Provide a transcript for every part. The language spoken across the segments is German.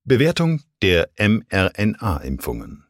Bewertung der mRNA-Impfungen.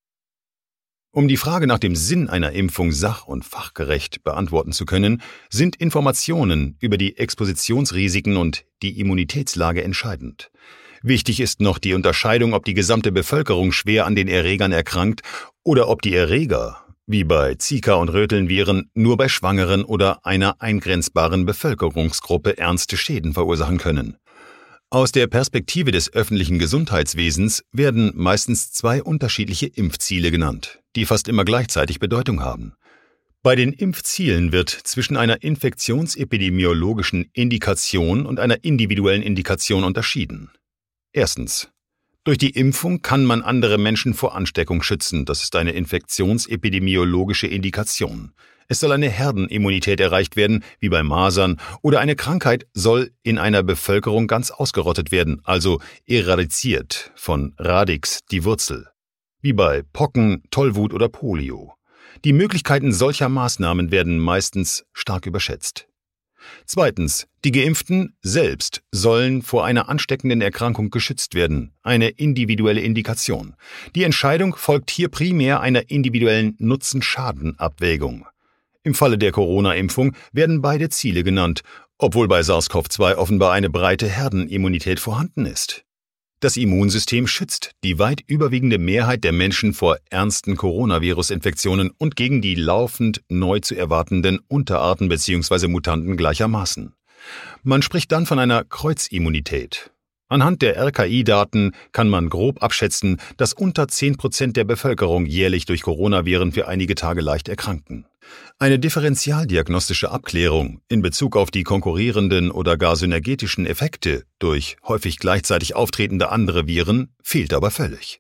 Um die Frage nach dem Sinn einer Impfung sach- und fachgerecht beantworten zu können, sind Informationen über die Expositionsrisiken und die Immunitätslage entscheidend. Wichtig ist noch die Unterscheidung, ob die gesamte Bevölkerung schwer an den Erregern erkrankt oder ob die Erreger, wie bei Zika- und Rötelnviren, nur bei Schwangeren oder einer eingrenzbaren Bevölkerungsgruppe ernste Schäden verursachen können. Aus der Perspektive des öffentlichen Gesundheitswesens werden meistens zwei unterschiedliche Impfziele genannt, die fast immer gleichzeitig Bedeutung haben. Bei den Impfzielen wird zwischen einer infektionsepidemiologischen Indikation und einer individuellen Indikation unterschieden. Erstens. Durch die Impfung kann man andere Menschen vor Ansteckung schützen. Das ist eine infektionsepidemiologische Indikation. Es soll eine Herdenimmunität erreicht werden, wie bei Masern, oder eine Krankheit soll in einer Bevölkerung ganz ausgerottet werden, also eradiziert, von radix, die Wurzel, wie bei Pocken, Tollwut oder Polio. Die Möglichkeiten solcher Maßnahmen werden meistens stark überschätzt. Zweitens, die Geimpften selbst sollen vor einer ansteckenden Erkrankung geschützt werden, eine individuelle Indikation. Die Entscheidung folgt hier primär einer individuellen Nutzen-Schaden-Abwägung. Im Falle der Corona-Impfung werden beide Ziele genannt, obwohl bei SARS-CoV-2 offenbar eine breite Herdenimmunität vorhanden ist. Das Immunsystem schützt die weit überwiegende Mehrheit der Menschen vor ernsten Coronavirus-Infektionen und gegen die laufend neu zu erwartenden Unterarten bzw. Mutanten gleichermaßen. Man spricht dann von einer Kreuzimmunität. Anhand der RKI-Daten kann man grob abschätzen, dass unter 10% der Bevölkerung jährlich durch Coronaviren für einige Tage leicht erkranken. Eine differentialdiagnostische Abklärung in Bezug auf die konkurrierenden oder gar synergetischen Effekte durch häufig gleichzeitig auftretende andere Viren fehlt aber völlig.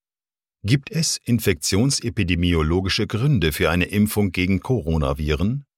Gibt es infektionsepidemiologische Gründe für eine Impfung gegen Coronaviren?